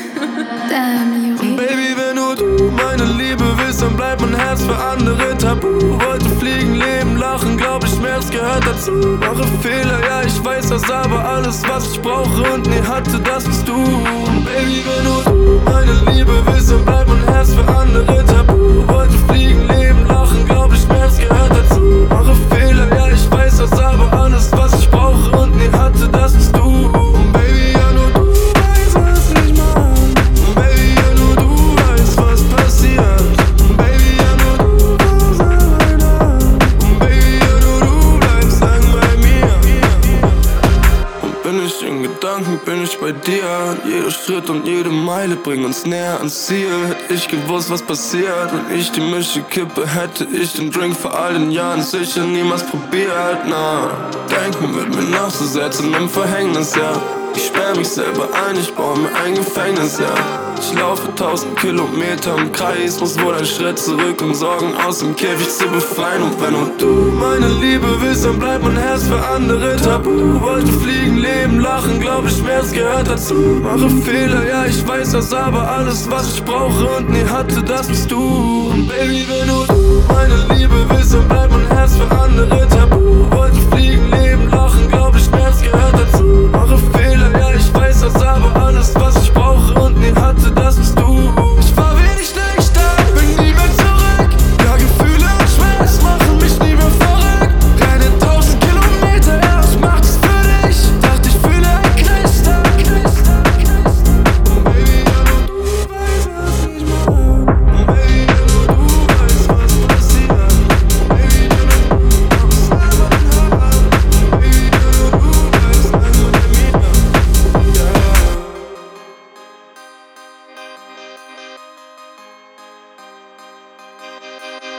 Damn, Juri. Baby, wenn nur du meine Liebe willst, dann bleibt mein Herz für andere tabu. Wollte fliegen, leben, lachen, glaub ich, Schmerz gehört dazu. Mache Fehler, ja, ich weiß das, aber alles, was ich brauche und nie hatte, das bist du. Baby, wenn nur du meine Liebe willst, dann bleibt mein Herz für andere tabu. Wollte fliegen, leben, lachen, glaub ich, Schmerz gehört dazu. Mache Fehler, ja, ich weiß das, aber alles, was ich brauche und nie hatte, das bist du. Baby, ja, nur du weißt, was ich mag. Baby, ja, nur du weißt, was passiert. Baby, ja, nur du kommst alleine. Baby, ja, nur du bleibst lang bei mir. Und bin ich in Gedanken, bin ich bei dir. Jeder Schritt und jede Meile bringt uns näher ans Ziel. Hätte ich gewusst, was passiert, wenn ich die Mische kippe, hätte ich den Drink vor all den Jahren sicher niemals probiert. Na, denken wird mir nachzusetzen im Verhängnis, ja. Ich sperr mich selber ein, ich baue mir ein Gefängnis, ja. Ich laufe 1000 Kilometer im Kreis, muss wohl einen Schritt zurück, um Sorgen aus dem Käfig zu befreien. Und wenn nur du meine Liebe willst, dann bleibt mein Herz für andere tabu. Wollte fliegen, leben, lachen, glaub ich, Schmerz gehört dazu. Mache Fehler, ja, ich weiß das, aber alles, was ich brauche und nie hatte, das bist du. Und Baby, wenn nur du meine Liebe willst, dann bleibt mein Herz für andere